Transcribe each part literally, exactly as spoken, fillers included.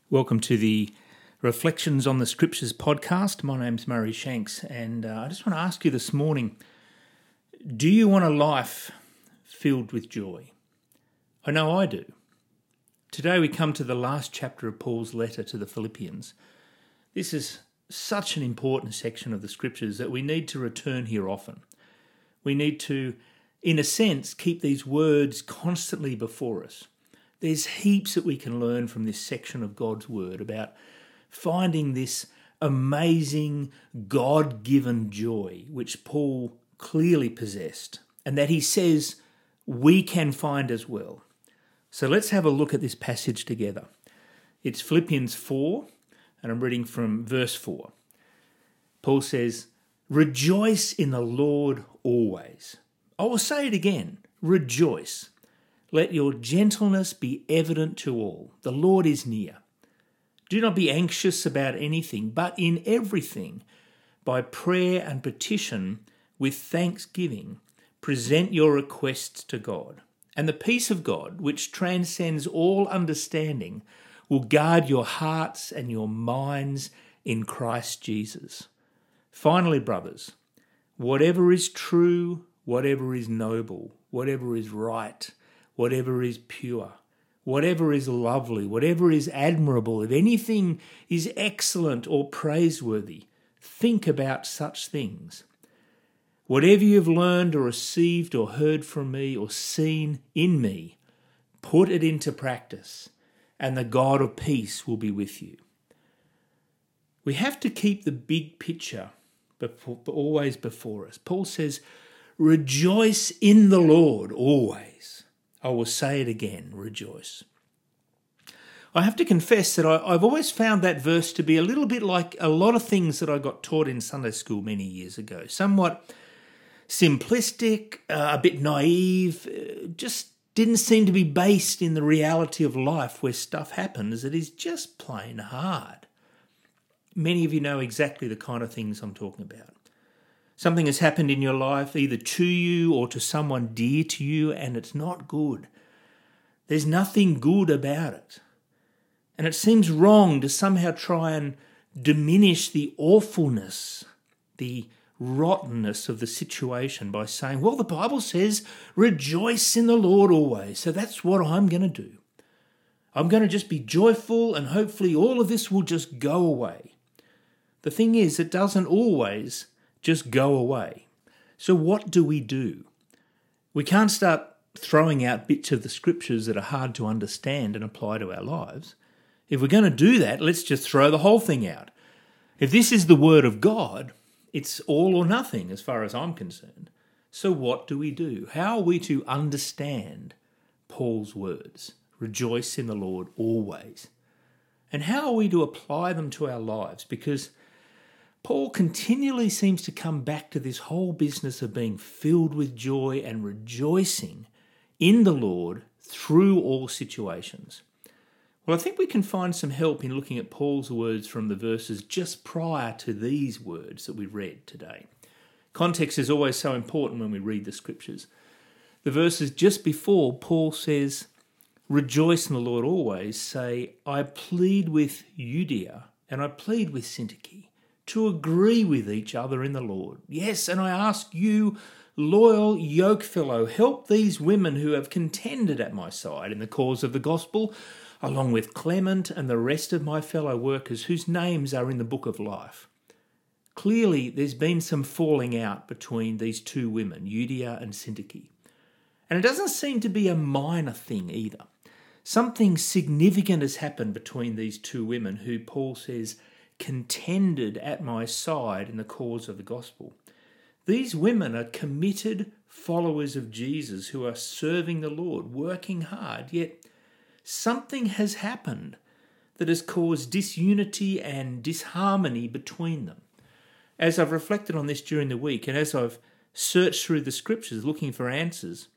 Welcome to the Reflections on the Scriptures podcast. My name's Murray Shanks, and uh, I just want to ask you this morning, do you want a life filled with joy? I know I do. Today we come to the last chapter of Paul's letter to the Philippians. This is such an important section of the Scriptures that we need to return here often. We need to, in a sense, keep these words constantly before us. There's heaps that we can learn from this section of God's Word about finding this amazing God-given joy which Paul clearly possessed and that he says we can find as well. So let's have a look at this passage together. It's Philippians four, and I'm reading from verse four. Paul says, "Rejoice in the Lord always." I will say it again, rejoice. Let your gentleness be evident to all. The Lord is near. Do not be anxious about anything, but in everything, by prayer and petition, with thanksgiving, present your requests to God. And the peace of God, which transcends all understanding, will guard your hearts and your minds in Christ Jesus. Finally, brothers, whatever is true, whatever is noble, whatever is right, whatever is pure, whatever is lovely, whatever is admirable, if anything is excellent or praiseworthy, think about such things. Whatever you have learned or received or heard from me or seen in me, put it into practice, and the God of peace will be with you. We have to keep the big picture before, always before us. Paul says, rejoice in the Lord always. I will say it again, rejoice. I have to confess that I, I've always found that verse to be a little bit like a lot of things that I got taught in Sunday school many years ago. Somewhat simplistic, uh, a bit naive, uh, just didn't seem to be based in the reality of life where stuff happens. It is just plain hard. Many of you know exactly the kind of things I'm talking about. Something has happened in your life, either to you or to someone dear to you, and it's not good. There's nothing good about it. And it seems wrong to somehow try and diminish the awfulness, the rottenness of the situation by saying, well, the Bible says, rejoice in the Lord always. So that's what I'm going to do. I'm going to just be joyful and hopefully all of this will just go away. The thing is, it doesn't always just go away. So what do we do? We can't start throwing out bits of the scriptures that are hard to understand and apply to our lives. If we're going to do that, let's just throw the whole thing out. If this is the word of God, it's all or nothing as far as I'm concerned. So what do we do? How are we to understand Paul's words? Rejoice in the Lord always. And how are we to apply them to our lives? Because Paul continually seems to come back to this whole business of being filled with joy and rejoicing in the Lord through all situations. Well, I think we can find some help in looking at Paul's words from the verses just prior to these words that we read today. Context is always so important when we read the scriptures. The verses just before Paul says, rejoice in the Lord always, say, I plead with Euodia and I plead with Syntyche to agree with each other in the Lord. Yes, and I ask you, loyal yokefellow, help these women who have contended at my side in the cause of the gospel, along with Clement and the rest of my fellow workers whose names are in the book of life. Clearly, there's been some falling out between these two women, Euodia and Syntyche. And it doesn't seem to be a minor thing either. Something significant has happened between these two women who Paul says contended at my side in the cause of the gospel. These women are committed followers of Jesus who are serving the Lord, working hard, yet something has happened that has caused disunity and disharmony between them. As I've reflected on this during the week and as I've searched through the scriptures looking for answers,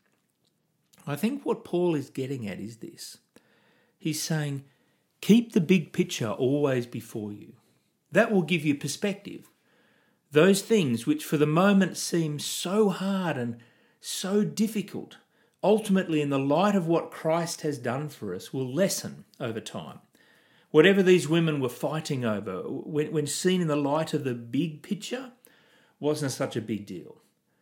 I think what Paul is getting at is this. He's saying, keep the big picture always before you. That will give you perspective. Those things which for the moment seem so hard and so difficult, ultimately in the light of what Christ has done for us, will lessen over time. Whatever these women were fighting over, when, when seen in the light of the big picture, wasn't such a big deal.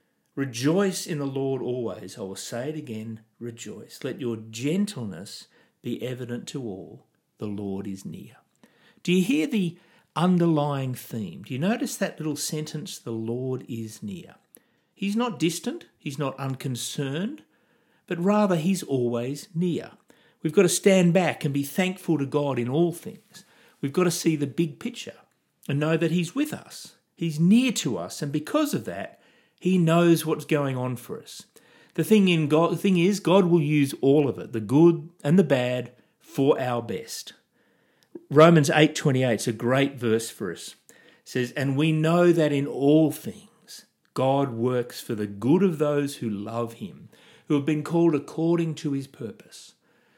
Rejoice in the Lord always. I will say it again, rejoice. Let your gentleness be evident to all. The Lord is near. Do you hear the underlying theme? Do you notice that little sentence, the Lord is near? He's not distant, he's not unconcerned, but rather he's always near. We've got to stand back and be thankful to God in all things. We've got to see the big picture and know that he's with us. He's near to us, and because of that, he knows what's going on for us. The thing in God, the thing is, God will use all of it, the good and the bad, for our best. Romans eight twenty-eight is a great verse for us. It says, "And we know that in all things God works for the good of those who love him, who have been called according to his purpose."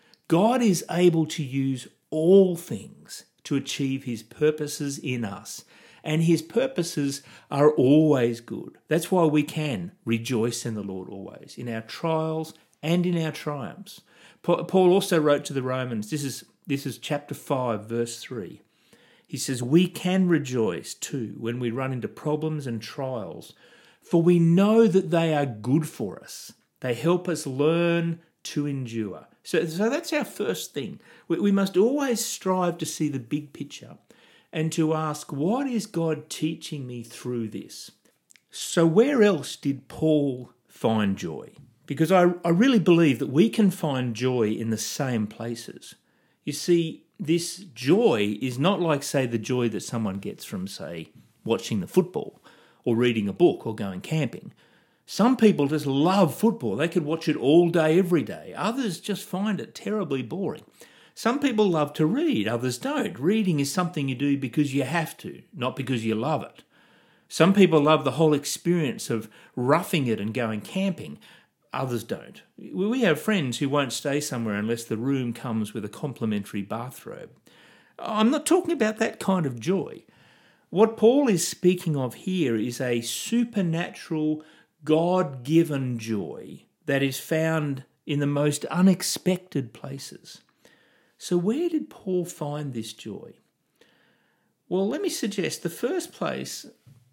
God is able to use all things to achieve his purposes in us. And his purposes are always good. That's why we can rejoice in the Lord always, in our trials and in our triumphs. Paul also wrote to the Romans, this is, this is chapter five, verse three. He says, "We can rejoice too when we run into problems and trials, for we know that they are good for us. They help us learn to endure." So, so that's our first thing. We, we must always strive to see the big picture and to ask, what is God teaching me through this? So where else did Paul find joy? Because I, I really believe that we can find joy in the same places. You see, this joy is not like, say, the joy that someone gets from, say, watching the football or reading a book or going camping. Some people just love football. They could watch it all day, every day. Others just find it terribly boring. Some people love to read, others don't. Reading is something you do because you have to, not because you love it. Some people love the whole experience of roughing it and going camping. Others don't. We have friends who won't stay somewhere unless the room comes with a complimentary bathrobe. I'm not talking about that kind of joy. What Paul is speaking of here is a supernatural, God-given joy that is found in the most unexpected places. So where did Paul find this joy? Well, let me suggest the first place,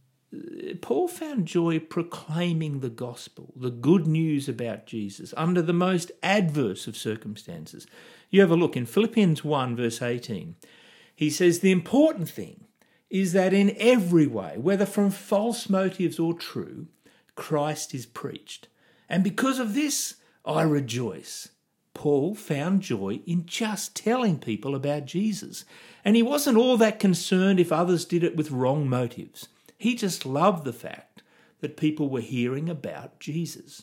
Paul found joy proclaiming the gospel, the good news about Jesus, under the most adverse of circumstances. You have a look in Philippians one, verse eighteen. He says, "The important thing is that in every way, whether from false motives or true, Christ is preached. And because of this, I rejoice." Paul found joy in just telling people about Jesus. And he wasn't all that concerned if others did it with wrong motives. He just loved the fact that people were hearing about Jesus.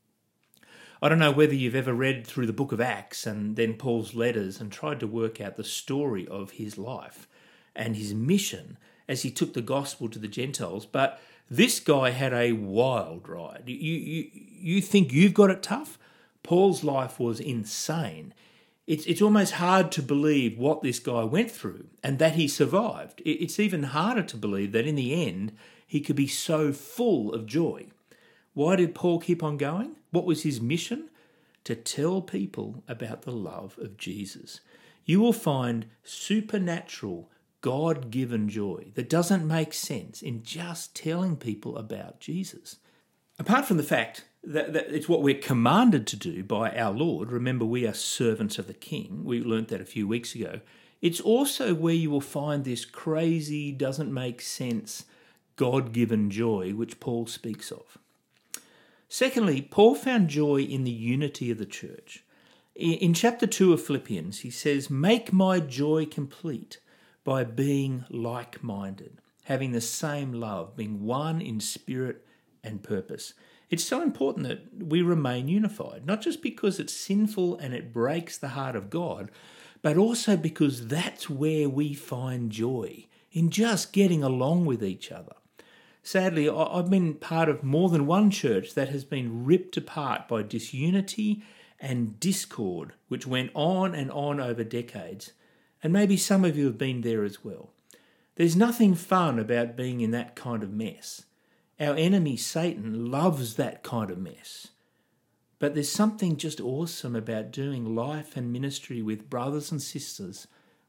I don't know whether you've ever read through the book of Acts and then Paul's letters and tried to work out the story of his life and his mission as he took the gospel to the Gentiles, but this guy had a wild ride. You, you, you think you've got it tough? Paul's life was insane. It's, it's almost hard to believe what this guy went through and that he survived. It's even harder to believe that in the end he could be so full of joy. Why did Paul keep on going? What was his mission? To tell people about the love of Jesus. You will find supernatural, God-given joy that doesn't make sense in just telling people about Jesus. Apart from the fact that, that it's what we're commanded to do by our Lord, remember we are servants of the King, we learnt that a few weeks ago, it's also where you will find this crazy, doesn't make sense, God-given joy which Paul speaks of. Secondly, Paul found joy in the unity of the church. In chapter two of Philippians, he says, "Make my joy complete by being like-minded, having the same love, being one in spirit and purpose." It's so important that we remain unified, not just because it's sinful and it breaks the heart of God, but also because that's where we find joy, in just getting along with each other. Sadly, I've been part of more than one church that has been ripped apart by disunity and discord, which went on and on over decades. And maybe some of you have been there as well. There's nothing fun about being in that kind of mess. Our enemy, Satan, loves that kind of mess. But there's something just awesome about doing life and ministry with brothers and sisters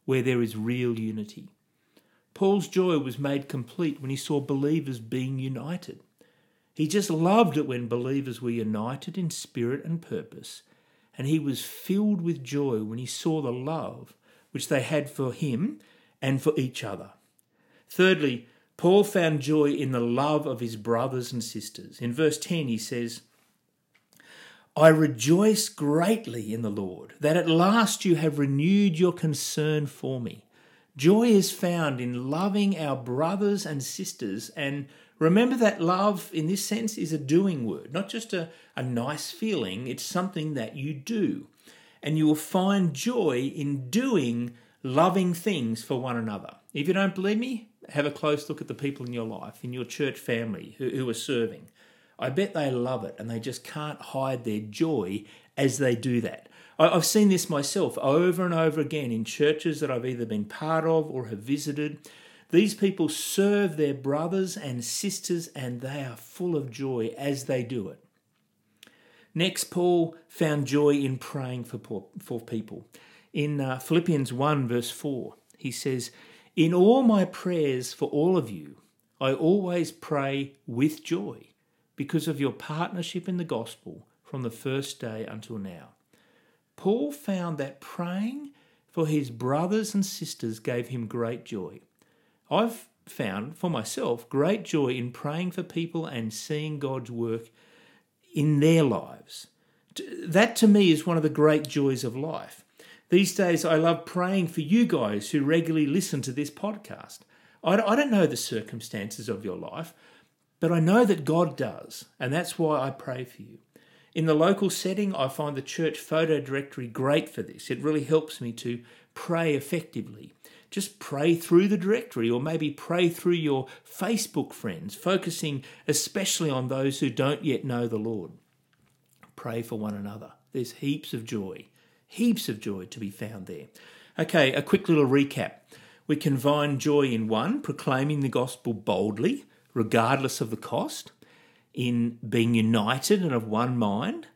where there is real unity. Paul's joy was made complete when he saw believers being united. He just loved it when believers were united in spirit and purpose, and he was filled with joy when he saw the love which they had for him and for each other. Thirdly, Paul found joy in the love of his brothers and sisters. In verse ten he says, I rejoice greatly in the Lord, that at last you have renewed your concern for me. Joy is found in loving our brothers and sisters, and remember that love in this sense is a doing word, not just a, a nice feeling, it's something that you do. And you will find joy in doing loving things for one another. If you don't believe me, have a close look at the people in your life, in your church family who, who are serving. I bet they love it and they just can't hide their joy as they do that. I, I've seen this myself over and over again in churches that I've either been part of or have visited. These people serve their brothers and sisters and they are full of joy as they do it. Next, Paul found joy in praying for, for people. In uh, Philippians one verse four, he says, in all my prayers for all of you, I always pray with joy because of your partnership in the gospel from the first day until now. Paul found that praying for his brothers and sisters gave him great joy. I've found for myself great joy in praying for people and seeing God's work in their lives. That to me is one of the great joys of life. These days I love praying for you guys who regularly listen to this podcast. I don't know the circumstances of your life, but I know that God does, and that's why I pray for you. In the local setting, I find the church photo directory great for this. It really helps me to pray effectively. Just pray through the directory, or maybe pray through your Facebook friends, focusing especially on those who don't yet know the Lord. Pray for one another. There's heaps of joy, heaps of joy to be found there. Okay, a quick little recap. We can find joy in one, proclaiming the gospel boldly, regardless of the cost, in being united and of one mind,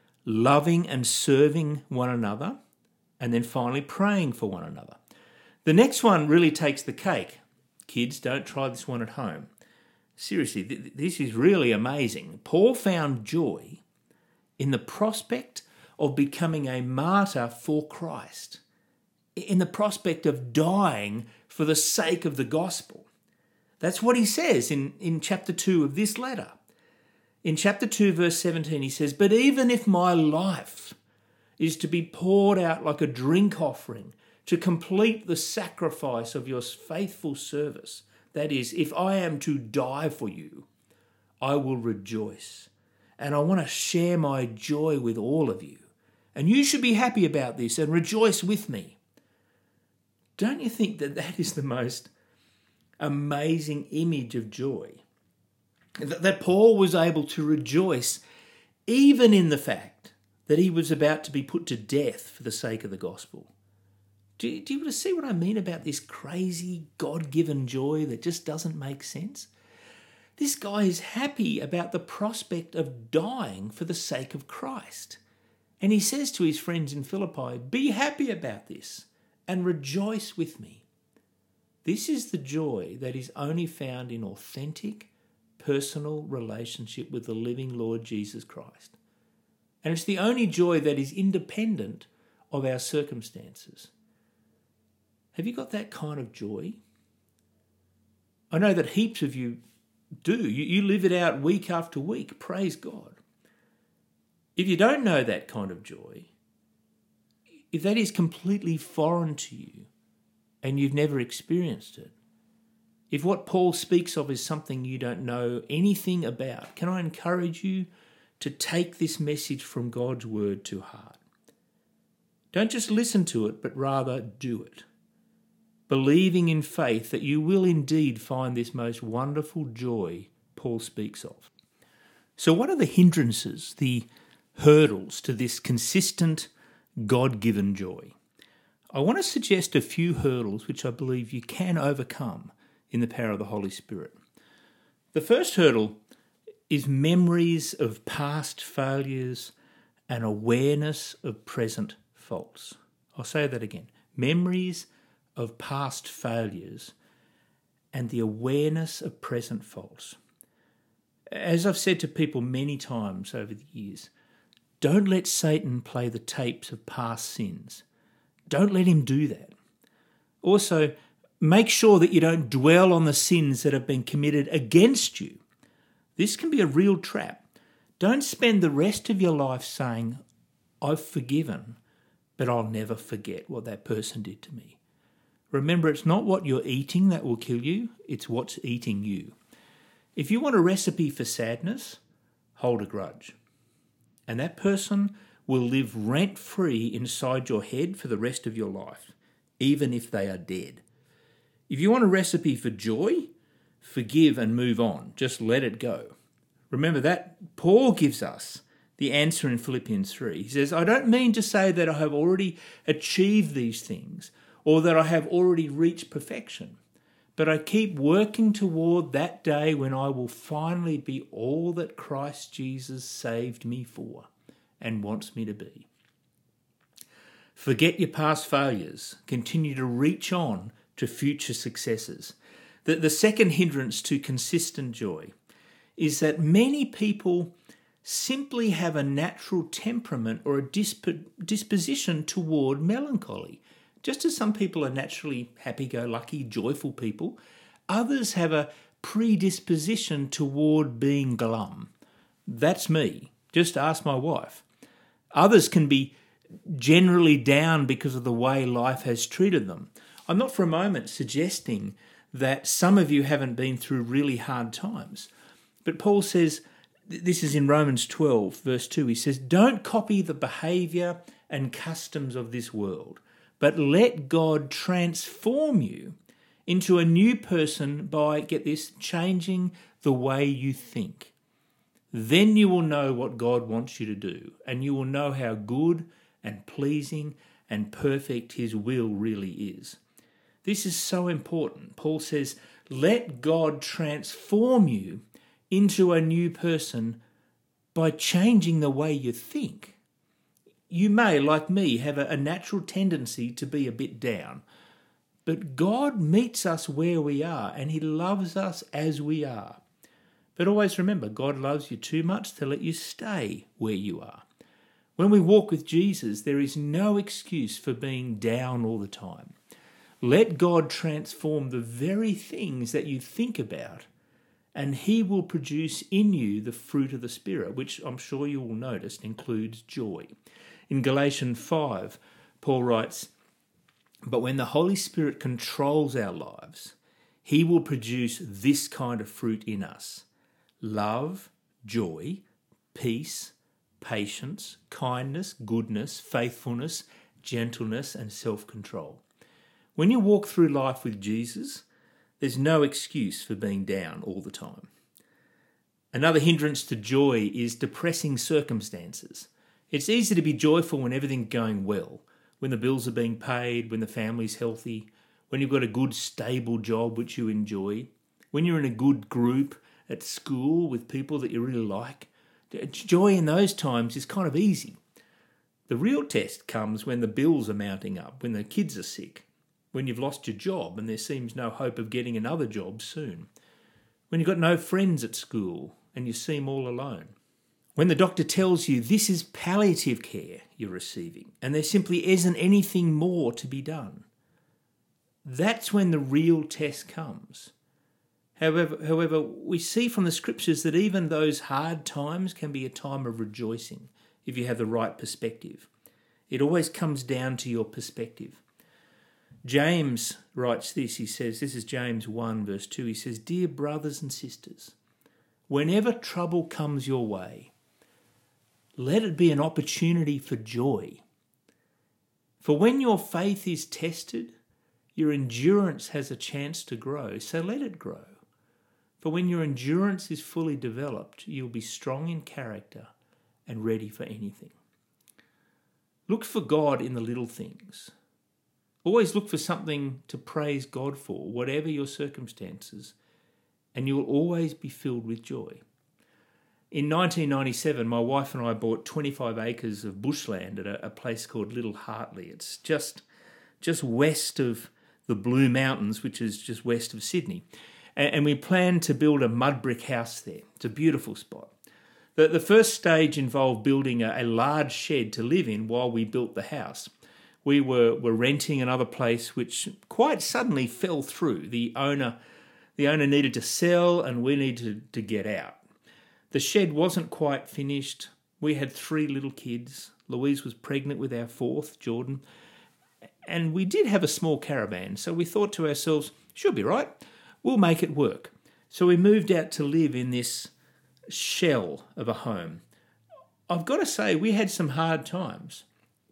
loving and serving one another, and then finally praying for one another. The next one really takes the cake. Kids, don't try this one at home. Seriously, th- this is really amazing. Paul found joy in the prospect of becoming a martyr for Christ, in the prospect of dying for the sake of the gospel. That's what he says in, in chapter two of this letter. In chapter two, verse seventeen, he says, but even if my life is to be poured out like a drink offering to complete the sacrifice of your faithful service, that is, if I am to die for you, I will rejoice. And I want to share my joy with all of you. And you should be happy about this and rejoice with me. Don't you think that that is the most amazing image of joy? That Paul was able to rejoice even in the fact that he was about to be put to death for the sake of the gospel. Do you, do you see what I mean about this crazy God-given joy that just doesn't make sense? This guy is happy about the prospect of dying for the sake of Christ. And he says to his friends in Philippi, be happy about this and rejoice with me. This is the joy that is only found in authentic, personal relationship with the living Lord Jesus Christ. And it's the only joy that is independent of our circumstances. Have you got that kind of joy? I know that heaps of you do. You, you live it out week after week. Praise God. If you don't know that kind of joy, if that is completely foreign to you and you've never experienced it, if what Paul speaks of is something you don't know anything about, can I encourage you to take this message from God's word to heart? Don't just listen to it, but rather do it, believing in faith that you will indeed find this most wonderful joy Paul speaks of. So what are the hindrances, the hurdles to this consistent God-given joy? I want to suggest a few hurdles which I believe you can overcome in the power of the Holy Spirit. The first hurdle is memories of past failures and awareness of present faults. I'll say that again. Memories of past failures and the awareness of present faults. As I've said to people many times over the years, don't let Satan play the tapes of past sins. Don't let him do that. Also, make sure that you don't dwell on the sins that have been committed against you. This can be a real trap. Don't spend the rest of your life saying, I've forgiven, but I'll never forget what that person did to me. Remember, it's not what you're eating that will kill you, it's what's eating you. If you want a recipe for sadness, hold a grudge. And that person will live rent-free inside your head for the rest of your life, even if they are dead. If you want a recipe for joy, forgive and move on. Just let it go. Remember that Paul gives us the answer in Philippians three. He says, I don't mean to say that I have already achieved these things or that I have already reached perfection, but I keep working toward that day when I will finally be all that Christ Jesus saved me for and wants me to be. Forget your past failures. Continue to reach on to future successes. The, the second hindrance to consistent joy is that many people simply have a natural temperament or a disp- disposition toward melancholy. Just as some people are naturally happy-go-lucky, joyful people, others have a predisposition toward being glum. That's me. Just ask my wife. Others can be generally down because of the way life has treated them. I'm not for a moment suggesting that some of you haven't been through really hard times. But Paul says, this is in Romans twelve, verse two, he says, don't copy the behaviour and customs of this world, but let God transform you into a new person by, get this, changing the way you think. Then you will know what God wants you to do, and you will know how good and pleasing and perfect his will really is. This is so important. Paul says, let God transform you into a new person by changing the way you think. You may, like me, have a, a natural tendency to be a bit down, but God meets us where we are and he loves us as we are. But always remember, God loves you too much to let you stay where you are. When we walk with Jesus, there is no excuse for being down all the time. Let God transform the very things that you think about, and he will produce in you the fruit of the Spirit, which I'm sure you will notice includes joy. In Galatians five, Paul writes, but when the Holy Spirit controls our lives, he will produce this kind of fruit in us: love, joy, peace, patience, kindness, goodness, faithfulness, gentleness, and self-control. When you walk through life with Jesus, there's no excuse for being down all the time. Another hindrance to joy is depressing circumstances. It's easy to be joyful when everything's going well, when the bills are being paid, when the family's healthy, when you've got a good, stable job which you enjoy, when you're in a good group at school with people that you really like. Joy in those times is kind of easy. The real test comes when the bills are mounting up, when the kids are sick, when you've lost your job and there seems no hope of getting another job soon, when you've got no friends at school and you seem all alone, when the doctor tells you this is palliative care you're receiving and there simply isn't anything more to be done. That's when the real test comes. However, however, we see from the scriptures that even those hard times can be a time of rejoicing if you have the right perspective. It always comes down to your perspective. James writes this, he says, this is James one verse two, he says, dear brothers and sisters, whenever trouble comes your way, let it be an opportunity for joy. For when your faith is tested, your endurance has a chance to grow, so let it grow. For when your endurance is fully developed, you'll be strong in character and ready for anything. Look for God in the little things. Always look for something to praise God for, whatever your circumstances, and you will always be filled with joy. In nineteen ninety-seven, my wife and I bought twenty-five acres of bushland at a, a place called Little Hartley. It's just, just west of the Blue Mountains, which is just west of Sydney. And, and we planned to build a mud brick house there. It's a beautiful spot. The, the first stage involved building a, a large shed to live in while we built the house. We were, were renting another place which quite suddenly fell through. The owner, the owner needed to sell and we needed to, to get out. The shed wasn't quite finished. We had three little kids. Louise was pregnant with our fourth, Jordan. And we did have a small caravan, so we thought to ourselves, should be right, we'll make it work. So we moved out to live in this shell of a home. I've got to say, we had some hard times.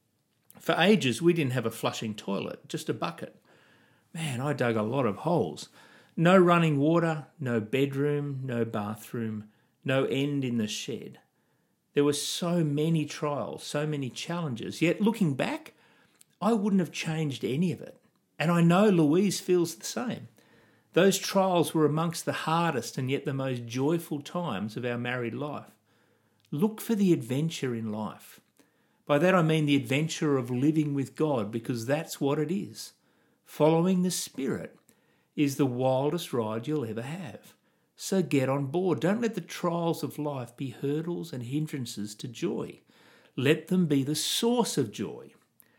For ages, we didn't have a flushing toilet, just a bucket. Man, I dug a lot of holes. No running water, no bedroom, no bathroom, no end in the shed. There were so many trials, so many challenges. Yet looking back, I wouldn't have changed any of it. And I know Louise feels the same. Those trials were amongst the hardest and yet the most joyful times of our married life. Look for the adventure in life. By that I mean the adventure of living with God, because that's what it is. Following the Spirit is the wildest ride you'll ever have. So get on board. Don't let the trials of life be hurdles and hindrances to joy. Let them be the source of joy.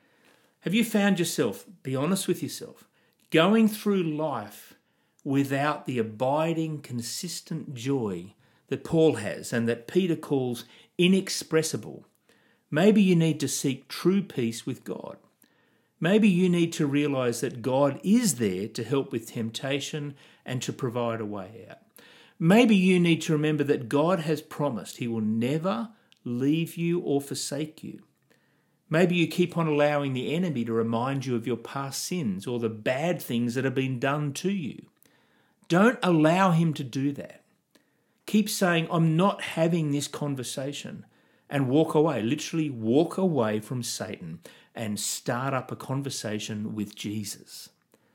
Have you found yourself, be honest with yourself, going through life without the abiding, consistent joy that Paul has and that Peter calls inexpressible? Maybe you need to seek true peace with God. Maybe you need to realise that God is there to help with temptation and to provide a way out. Maybe you need to remember that God has promised he will never leave you or forsake you. Maybe you keep on allowing the enemy to remind you of your past sins or the bad things that have been done to you. Don't allow him to do that. Keep saying, I'm not having this conversation, and walk away. Literally walk away from Satan and start up a conversation with Jesus.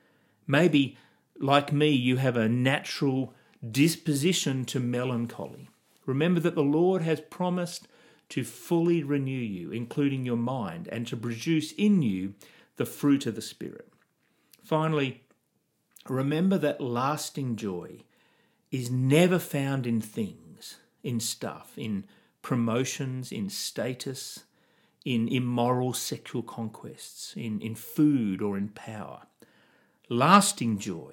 Maybe, like me, you have a natural disposition to melancholy. Remember that the Lord has promised to fully renew you, including your mind, and to produce in you the fruit of the Spirit. Finally, remember that lasting joy is never found in things, in stuff, in promotions, in status, in immoral sexual conquests, in, in food or in power. Lasting joy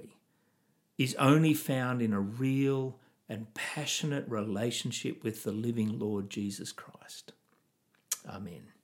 is only found in a real and passionate relationship with the living Lord Jesus Christ. Amen.